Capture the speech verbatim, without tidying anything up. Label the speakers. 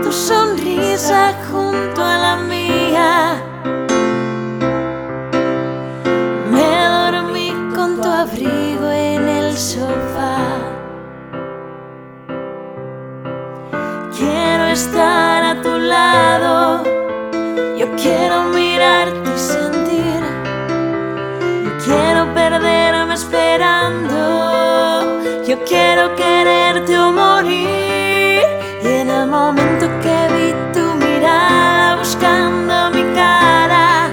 Speaker 1: tu sonrisa junto a la mía. Me dormí con tu abrigo en el sofá. Quiero estar a tu lado, yo quiero mirarte y sentir. Yo quiero perderme esperando, yo quiero quererte o morir. Y en el momento